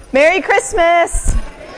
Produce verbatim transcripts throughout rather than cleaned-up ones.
Merry Christmas.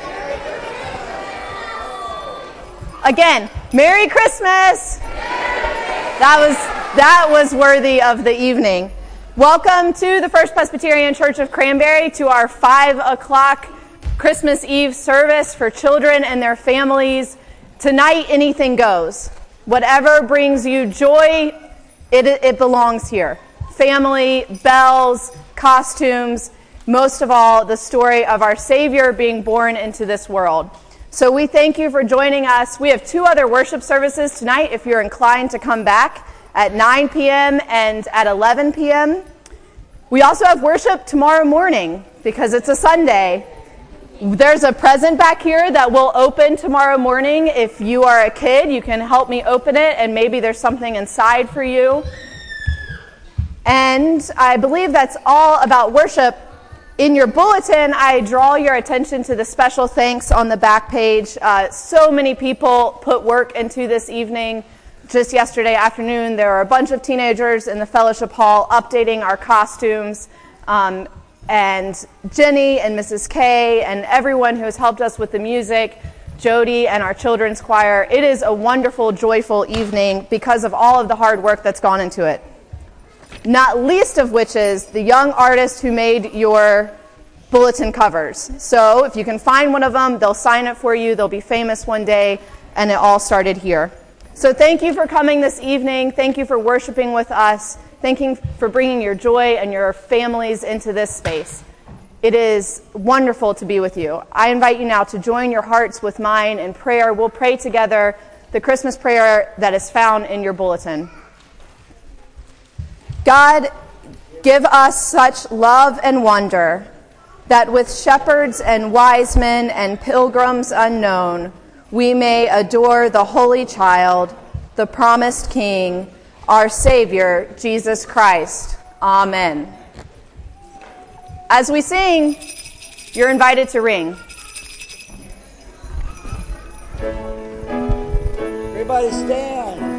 Again, Merry Christmas. That was that was worthy of the evening. Welcome to the First Presbyterian Church of Cranberry, to our five o'clock Christmas Eve service for children and their families. Tonight, anything goes. Whatever brings you joy, it, it belongs here. Family, bells, costumes, most of all, the story of our Savior being born into this world. So we thank you for joining us. We have two other worship services tonight if you're inclined to come back, at nine p.m. and at eleven p.m. We also have worship tomorrow morning because it's a Sunday. There's a present back here that will open tomorrow morning. If you are a kid, you can help me open it, and maybe there's something inside for you. And I believe that's all about worship. In your bulletin, I draw your attention to the special thanks on the back page. Uh, so many people put work into this evening. Just yesterday afternoon, there were a bunch of teenagers in the fellowship hall updating our costumes. Um, and Jenny and Missus K and everyone who has helped us with the music, Jody and our children's choir. It is a wonderful, joyful evening because of all of the hard work that's gone into it. Not least of which is the young artists who made your bulletin covers. So if you can find one of them, they'll sign it for you. They'll be famous one day, and it all started here. So thank you for coming this evening. Thank you for worshiping with us. Thank you for bringing your joy and your families into this space. It is wonderful to be with you. I invite you now to join your hearts with mine in prayer. We'll pray together the Christmas prayer that is found in your bulletin. God, give us such love and wonder that with shepherds and wise men and pilgrims unknown, we may adore the holy child, the promised King, our Savior, Jesus Christ. Amen. As we sing, you're invited to ring. Everybody stand.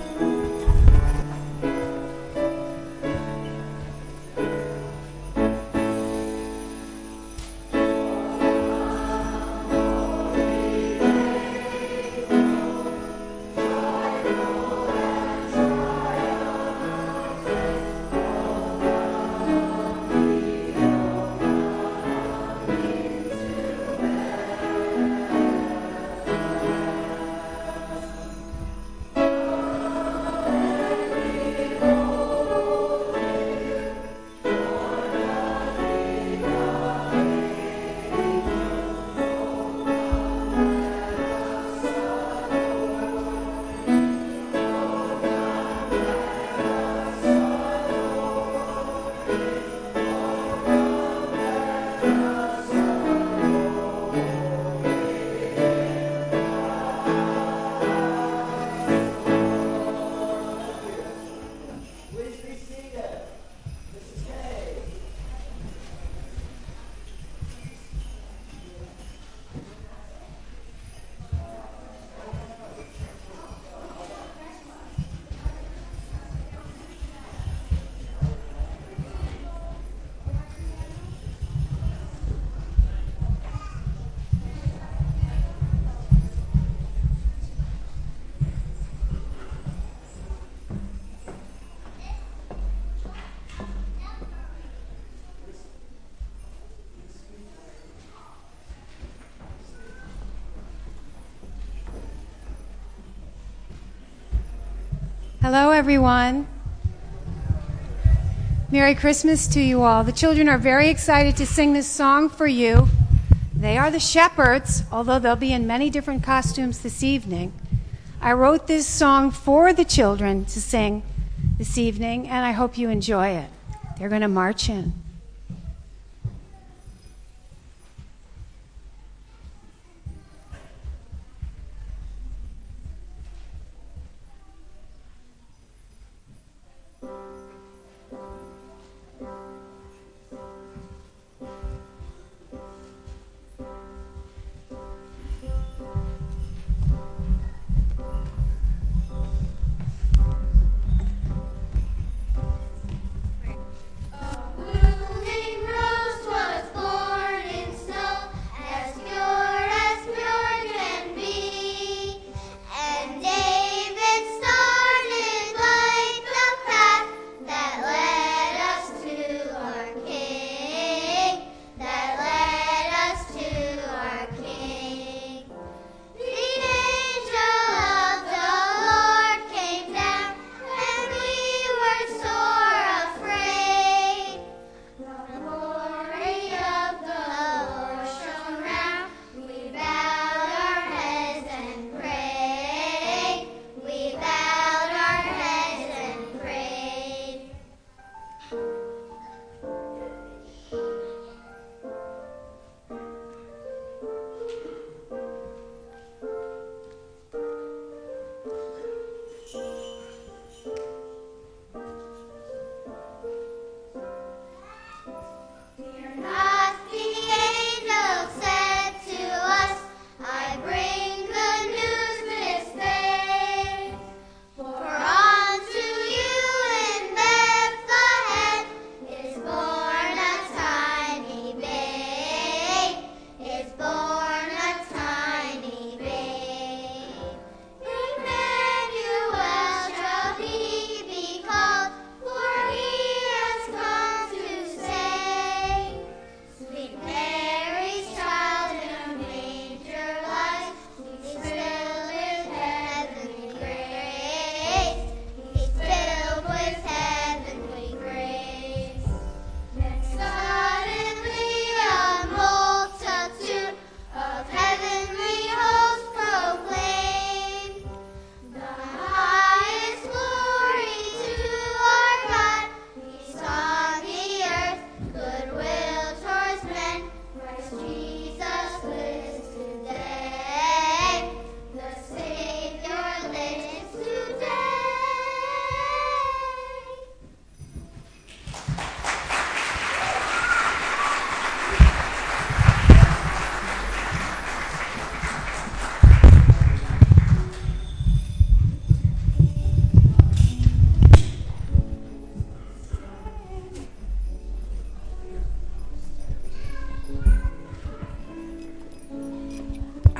Hello, everyone. Merry Christmas to you all. The children are very excited to sing this song for you. They are the shepherds, although they'll be in many different costumes this evening. I wrote this song for the children to sing this evening, and I hope you enjoy it. They're going to march in. Blue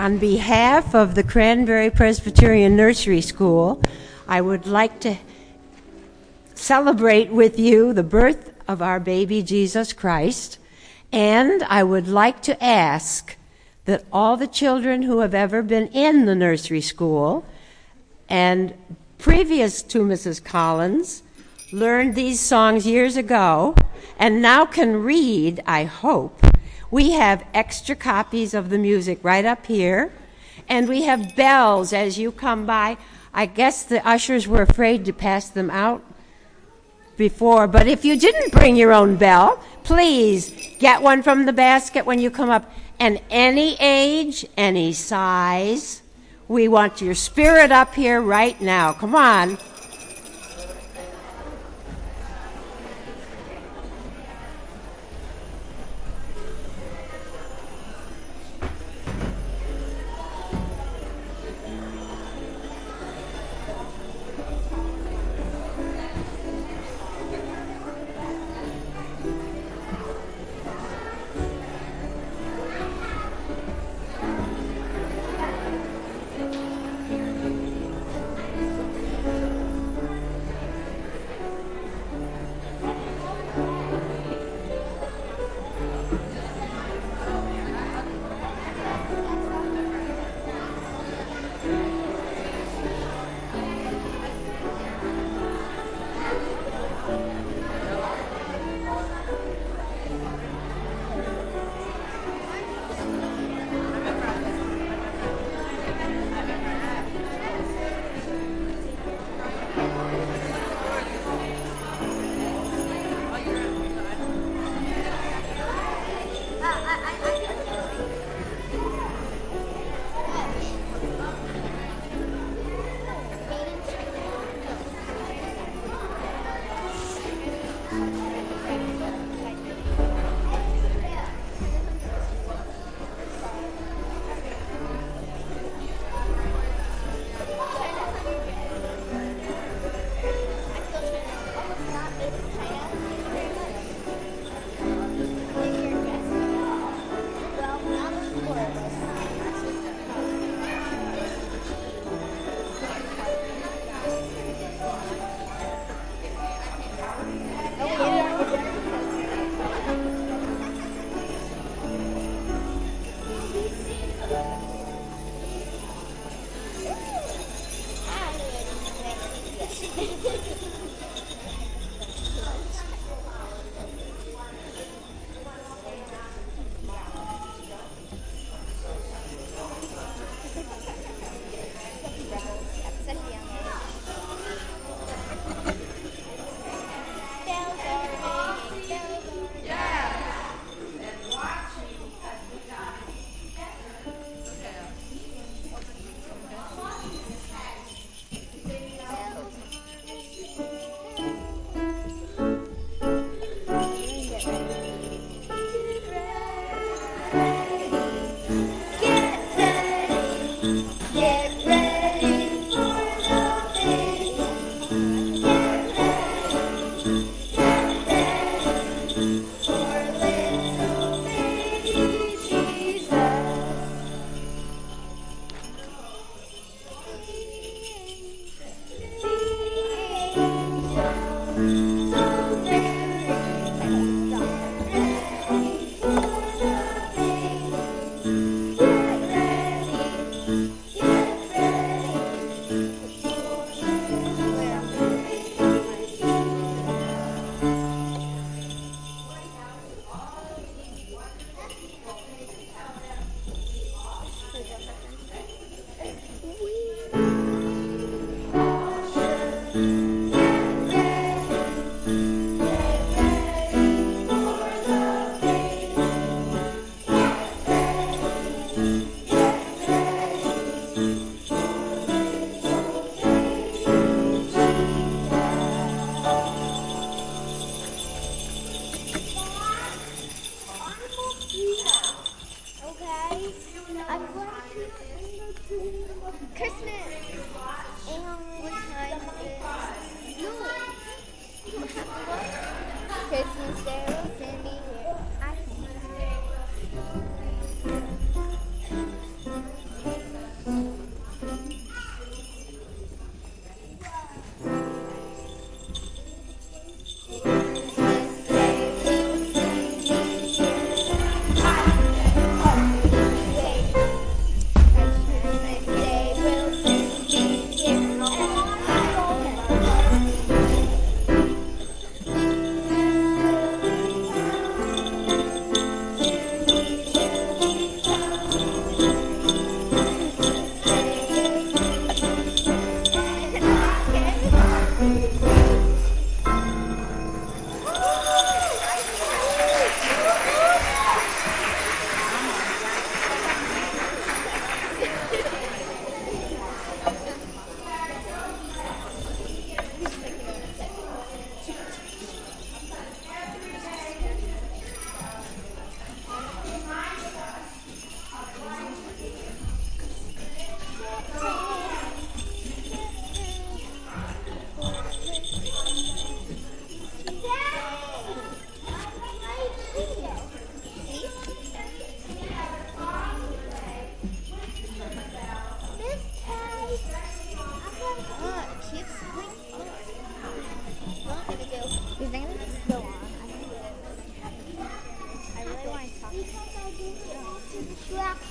On behalf of the Cranberry Presbyterian Nursery School, I would like to celebrate with you the birth of our baby Jesus Christ, and I would like to ask that all the children who have ever been in the nursery school and previous to Missus Collins learned these songs years ago and now can read, I hope. We have extra copies of the music right up here, and we have bells as you come by. I guess the ushers were afraid to pass them out before, but if you didn't bring your own bell, please get one from the basket when you come up. And any age, any size, we want your spirit up here right now. Come on.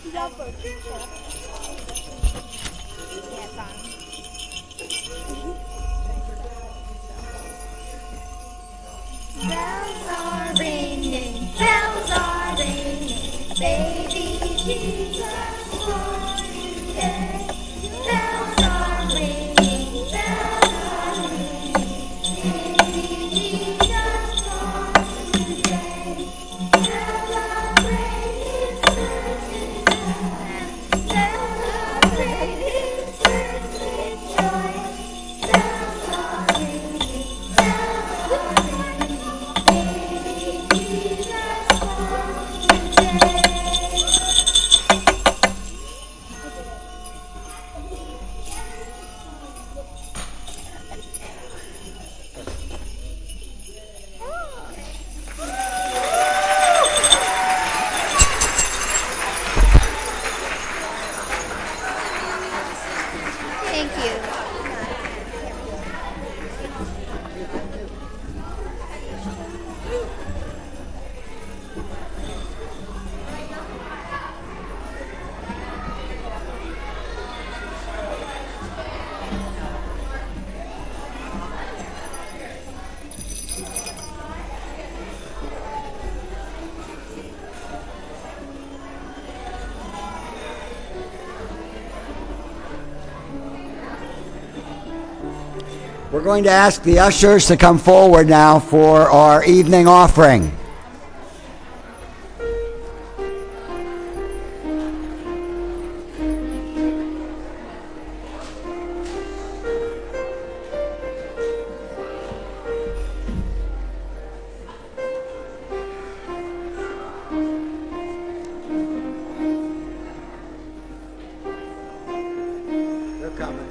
Bells are ringing, bells are ringing, baby Jesus born today. Bells are ringing, bells are ringing, baby Jesus born today. Celebrate His birth with joy. Celebrate His birth with joy. Bells are ringing, bells are ringing, baby Jesus born today. Thank you. We're going to ask the ushers to come forward now for our evening offering. They're coming.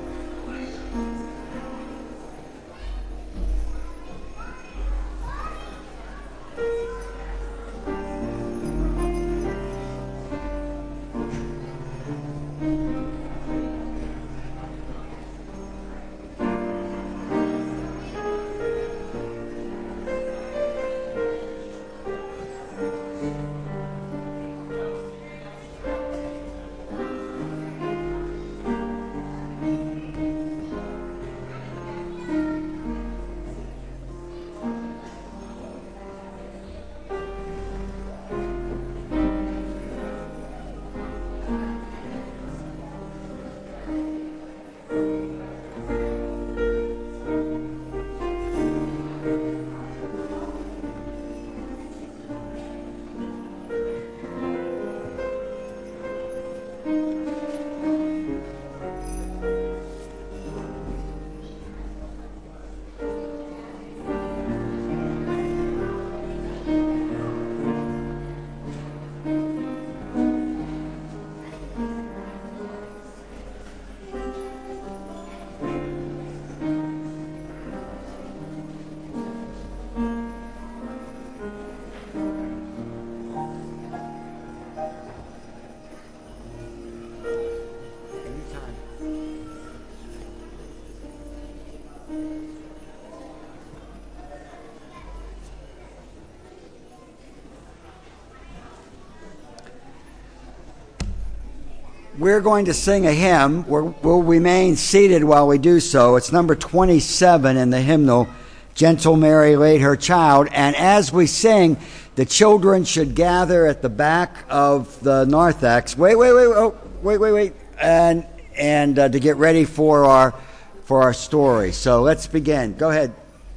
We're going to sing a hymn. We're, we'll remain seated while we do so. It's number twenty-seven in the hymnal, Gentle Mary Laid Her Child. And as we sing, the children should gather at the back of the narthex. Wait, wait, wait, oh, wait, wait, wait. And, and uh, to get ready for our, for our story. So let's begin. Go ahead.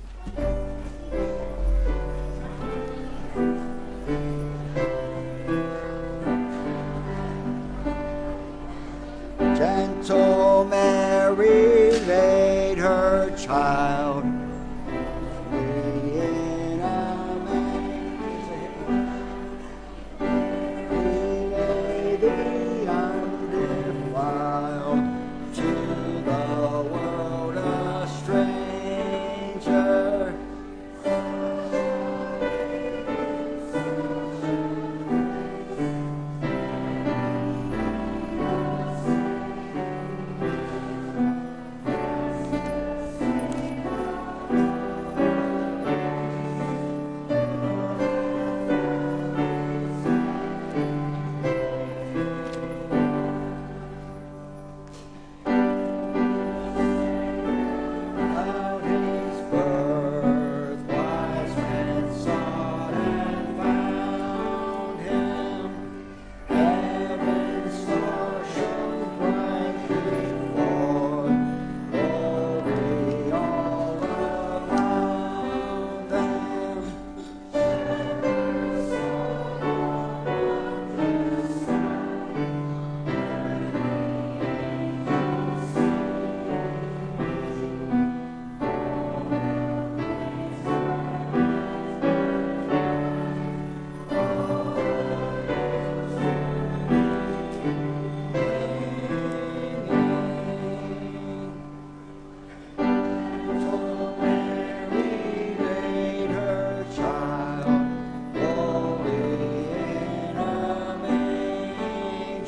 Gentle Mary laid her child free in a manger. He lay thee undefiled to the world a stranger.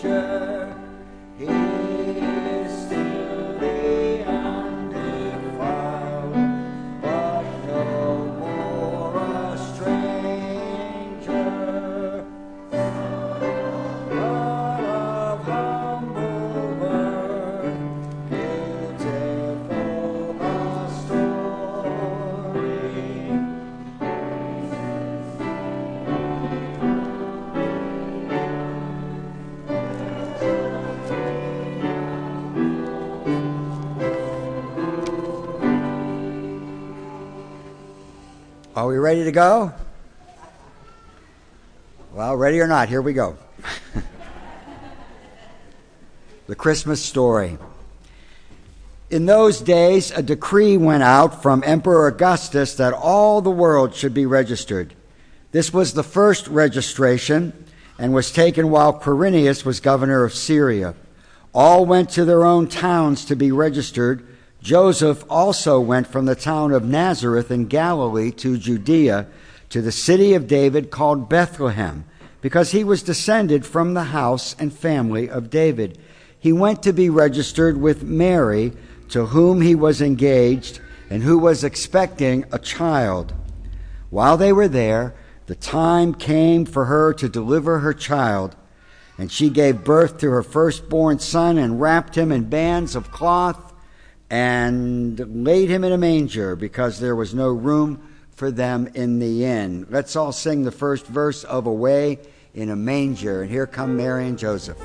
manger. He is still the undefiled, but no more a stranger. But of humble birth, beautiful the story. Are we ready to go? Well, ready or not, here we go. The Christmas story. In those days, a decree went out from Emperor Augustus that all the world should be registered. This was the first registration and was taken while Quirinius was governor of Syria. All went to their own towns to be registered. Joseph also went from the town of Nazareth in Galilee to Judea, to the city of David called Bethlehem, because he was descended from the house and family of David. He went to be registered with Mary, to whom he was engaged and who was expecting a child. While they were there, the time came for her to deliver her child, and she gave birth to her firstborn son and wrapped him in bands of cloth and laid him in a manger, because there was no room for them in the inn. Let's all sing the first verse of Away in a Manger. And here come Mary and Joseph.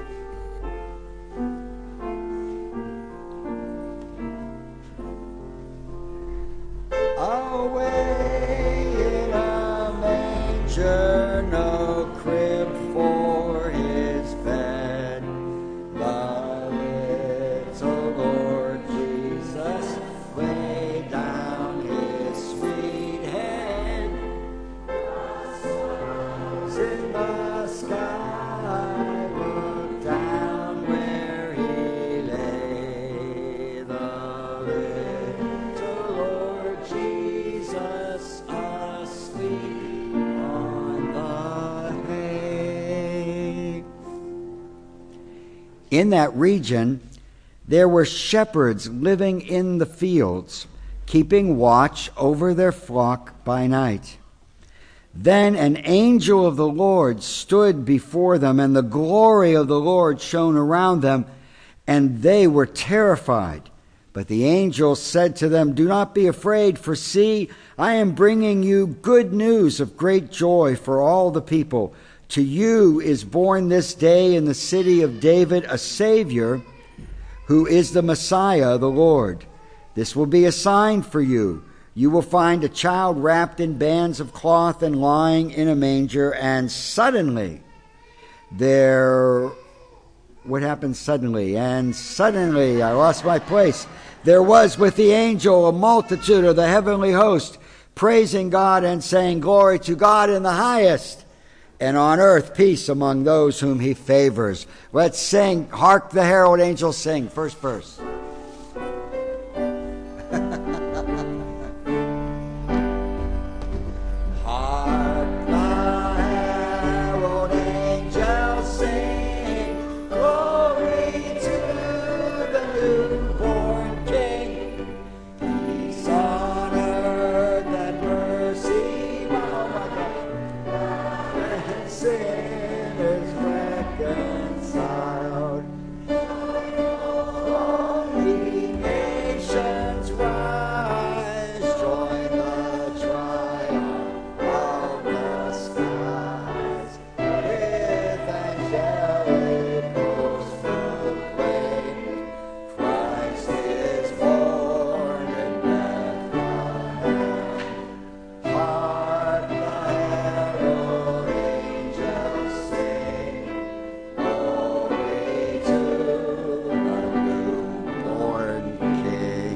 Away in a manger, no crib for his bed, the little Lord Jesus laid down his sweet head. In the sky, look down where he lay, the little Lord Jesus asleep on the hay. In that region, there were shepherds living in the fields, keeping watch over their flock by night. Then an angel of the Lord stood before them, and the glory of the Lord shone around them, and they were terrified. But the angel said to them, "Do not be afraid, for see, I am bringing you good news of great joy for all the people. To you is born this day in the city of David a Savior, who is the Messiah, the Lord. This will be a sign for you. You will find a child wrapped in bands of cloth and lying in a manger." And suddenly there... What happened suddenly? And suddenly, I lost my place. There was with the angel a multitude of the heavenly host, praising God and saying, "Glory to God in the highest, and on earth peace among those whom he favors." Let's sing, "Hark the herald angels sing," first verse. Hark the herald angels sing, glory to the newborn King. Peace on earth and mercy, oh my God, and sin is reconciled. All the nations rise, join the triumph of the skies, with angelic hosts proclaim, Christ is born in Bethlehem. Hark the herald angels sing, glory to the newborn King.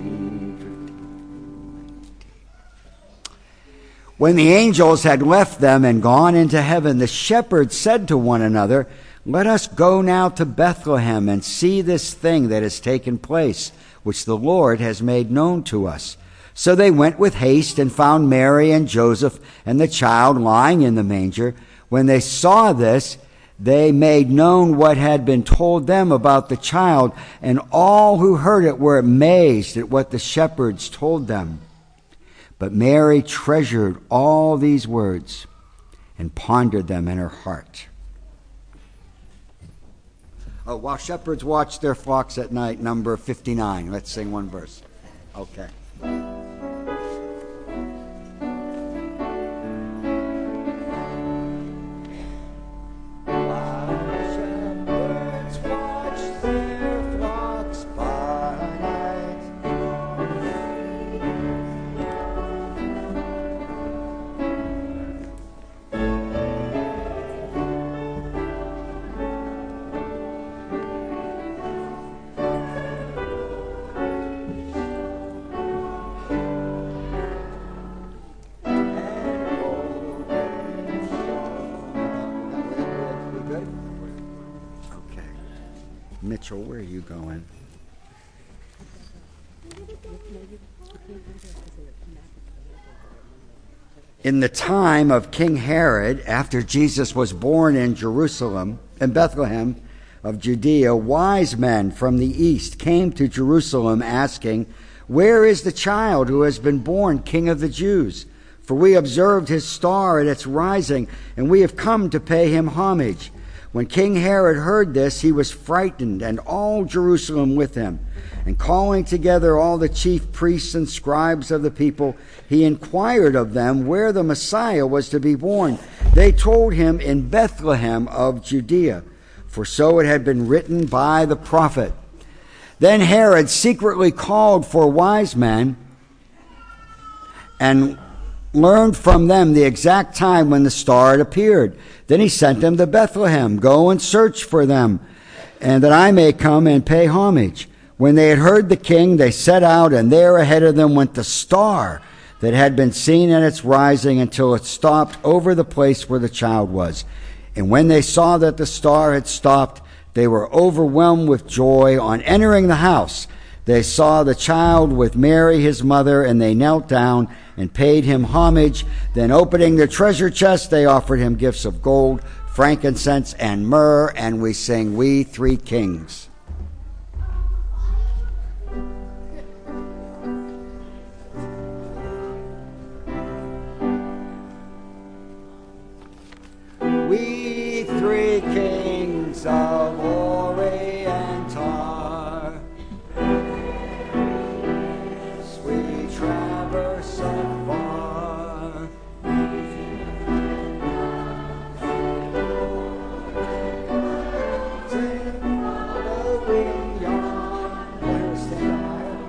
When the angels had left them and gone into heaven, the shepherds said to one another, "Let us go now to Bethlehem and see this thing that has taken place, which the Lord has made known to us." So they went with haste and found Mary and Joseph and the child lying in the manger. When they saw this, they made known what had been told them about the child, and all who heard it were amazed at what the shepherds told them. But Mary treasured all these words and pondered them in her heart. Oh, while shepherds watch their flocks at night, number fifty-nine. Let's sing one verse. Okay. Mitchell, where are you going? In the time of King Herod, after Jesus was born in Jerusalem, in Bethlehem of Judea, wise men from the east came to Jerusalem asking, "Where is the child who has been born King of the Jews? For we observed his star at its rising, and we have come to pay him homage." When King Herod heard this, he was frightened, and all Jerusalem with him. And calling together all the chief priests and scribes of the people, he inquired of them where the Messiah was to be born. They told him, "In Bethlehem of Judea," for so it had been written by the prophet. Then Herod secretly called for wise men and learned from them the exact time when the star had appeared. Then he sent them to Bethlehem. "Go and search for them, and that I may come and pay homage." When they had heard the king, they set out, and there ahead of them went the star that had been seen at its rising until it stopped over the place where the child was. And when they saw that the star had stopped, they were overwhelmed with joy. On entering the house, they saw the child with Mary, his mother, and they knelt down and paid him homage. Then opening their treasure chest, they offered him gifts of gold, frankincense, and myrrh, and we sing, "We Three Kings." We three kings of Orient are, sweet traverse afar, following yonder star.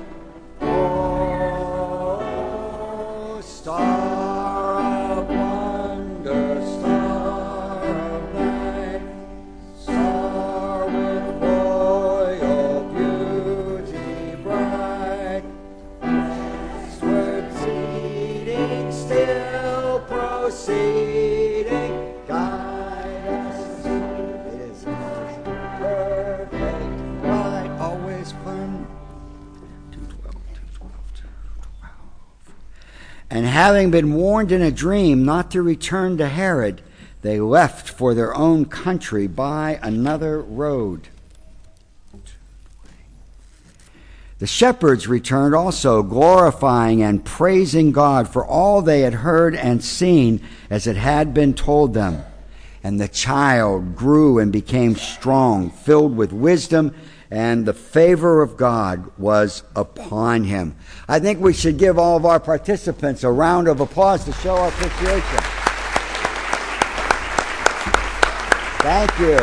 Oh, star of wonder, star of light, star with royal beauty bright, westward seeding, still proceeding, guide us to His perfect light. Always fun. two twelve, two twelve, two twelve. And having been warned in a dream not to return to Herod, they left for their own country by another road. The shepherds returned also, glorifying and praising God for all they had heard and seen as it had been told them. And the child grew and became strong, filled with wisdom, and the favor of God was upon him. I think we should give all of our participants a round of applause to show our appreciation. Thank you.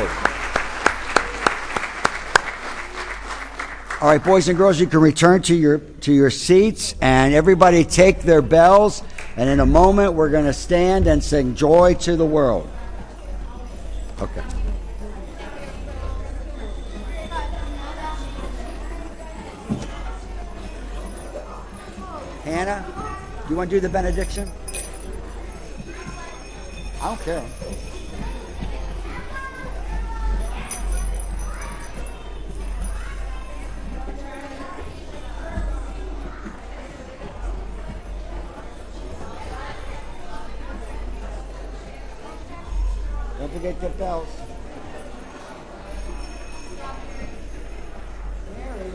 All right, boys and girls, you can return to your to your seats, and everybody take their bells, and in a moment we're going to stand and sing "Joy to the World." Okay. Hannah, do you want to do the benediction? I don't care. Don't forget the bells.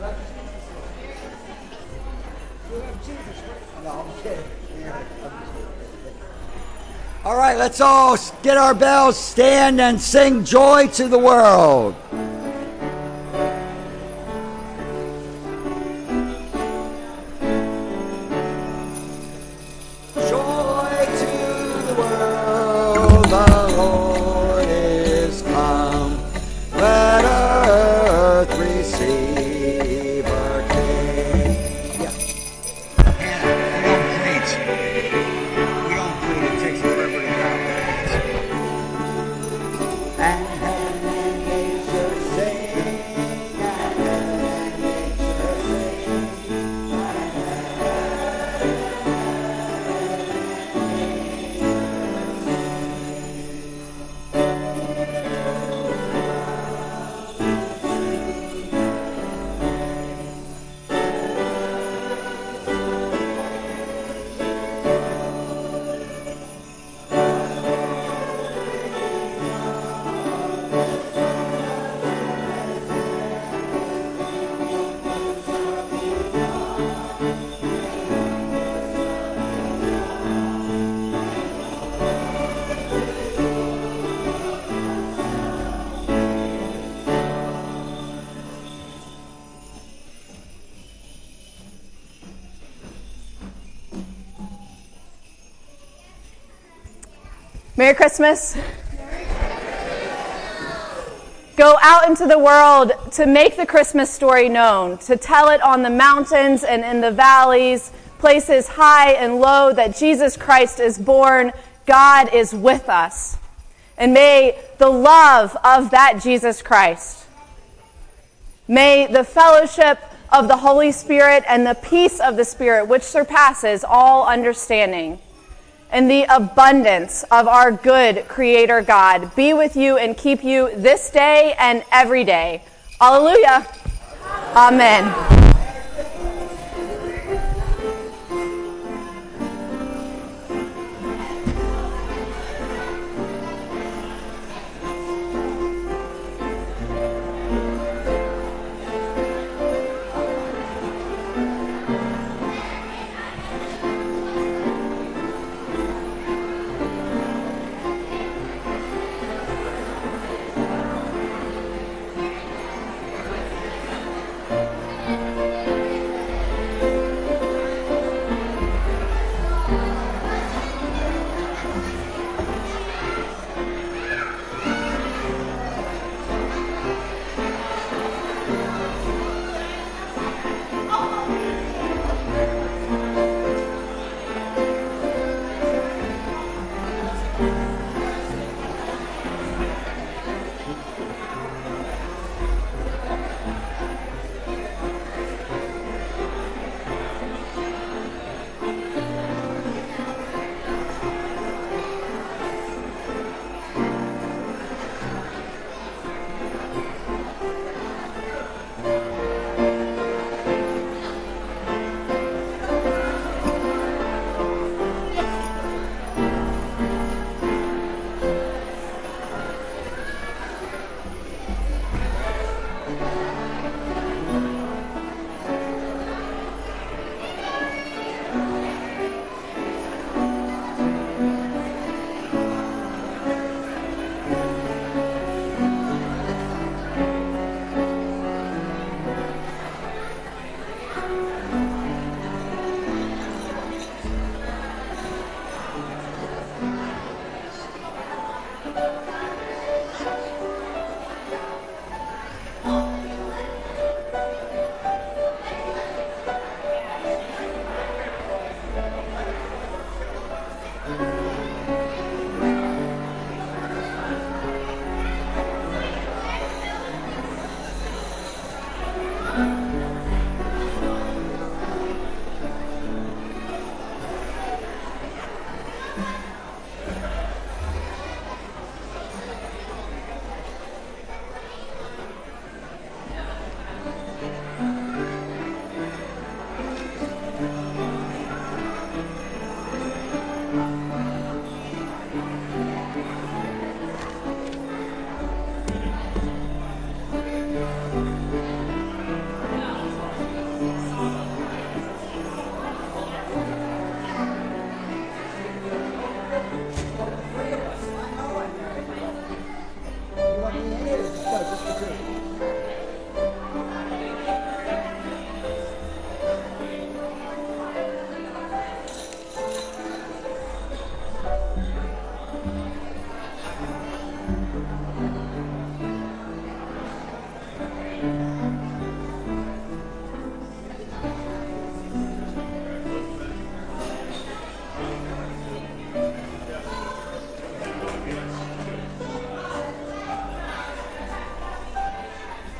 All right, let's all get our bells, stand, and sing Joy to the World. Joy to the world, the Lord is come. Let earth receive her King. Yeah. We don't preach. We don't preach. It takes forever to count. And heaven and nature sing. And heaven and nature sing. Merry Christmas. Go out into the world to make the Christmas story known, to tell it on the mountains and in the valleys, places high and low, that Jesus Christ is born, God is with us. And may the love of that Jesus Christ, may the fellowship of the Holy Spirit and the peace of the Spirit, which surpasses all understanding, and the abundance of our good Creator God be with you and keep you this day and every day. Hallelujah. Amen.